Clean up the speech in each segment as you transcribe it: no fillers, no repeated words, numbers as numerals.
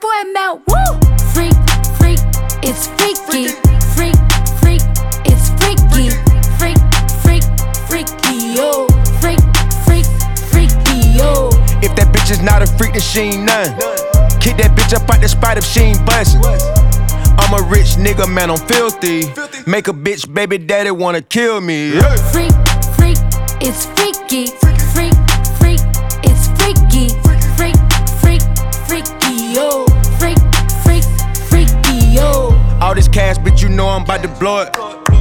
for it melt. Woo! Freak, freak, it's freaky. Freak, freak, it's freaky. Freak, freak, freaky, yo. Freak, freak, freaky, yo. If that bitch is not a freak, then she ain't none. Kick that bitch up out the spot if she ain't bustin'. I'm a rich nigga, man, I'm filthy. Make a bitch baby daddy wanna kill me. Yeah. Freak, freak, it's freaky. Freak, freak, it's freaky. Freak, freak, freaky, yo. Freak, freak, freaky, yo. All this cash, bitch, you know I'm about to blow it.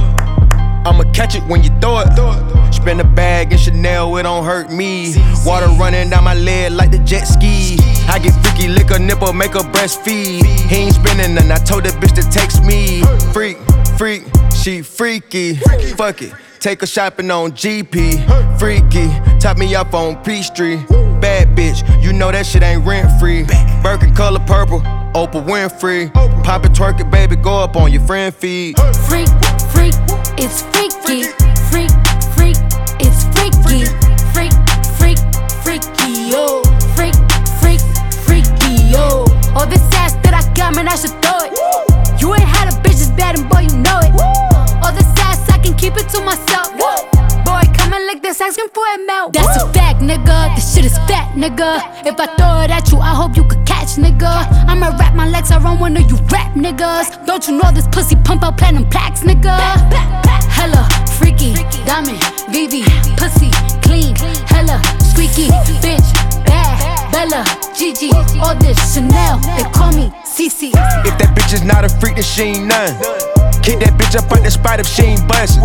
I'ma catch it when you throw it. Spin a bag in Chanel, it don't hurt me. Water running down my leg like the jet ski. I get freaky, lick a nipple, make her breastfeed. He ain't spinning none, I told that bitch to text me. Freak, freak, she freaky. Fuck it, take her shopping on GP. Freaky, top me up on Peachtree. Bad bitch, you know that shit ain't rent free. Birkin color purple, Oprah Winfrey. Pop it, twerk it, baby, go up on your friend feed. Freak, freak, it's freaky. Freak, freak, it's freaky. Freak, freak, freaky, yo. Freak, freak, freaky, yo. All this ass that I got, man, I should throw it. You ain't had a bitch as bad, and boy, you know it. All this ass, I can keep it to myself. Boy, coming like this, asking for it melt. That's a fact, nigga. This shit is fat, nigga. If I throw it at you, I hope you could catch, nigga. I'ma wrap my legs around one of you rap niggas. Don't you know this pussy pump out platinum plaques, nigga? Hella freaky, diamond, VV, pussy clean, hella squeaky, bitch, bad, Bella, Gigi, all this Chanel, they call me CC. If that bitch is not a freak, then she ain't none. Kick that bitch up out the spot if she ain't bustin'.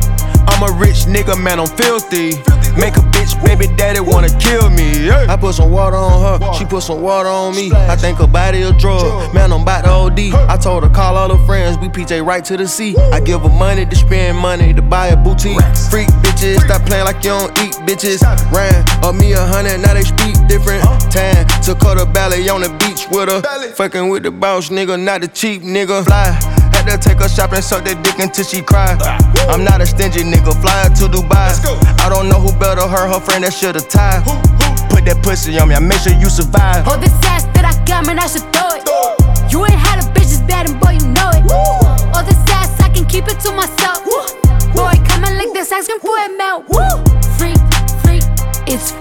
I'm a rich nigga, man, I'm filthy. Make a bitch baby daddy wanna kill me. Yeah. I put some water on her, she put some water on me. I think her body a drug, man, I'm about to OD. I told her call all her friends, we PJ right to the sea. I give her money to spend money to buy a boutique. Freak bitches, stop playing like you don't eat bitches. Ran up me 100, now they speak different. Tan, took her to ballet on the beach with her. Fucking with the boss nigga, not the cheap nigga. Fly. Had to take her shopping, suck that dick until she cry. I'm not a stingy nigga, fly her to Dubai. I don't know who better her friend that should've tied. Put that pussy on me, I make sure you survive. All this ass that I got, man, I should throw it. You ain't had a bitch as bad, and boy, you know it. All this ass, I can keep it to myself. Boy, coming like this, asking for it melt. Freak, freak, it's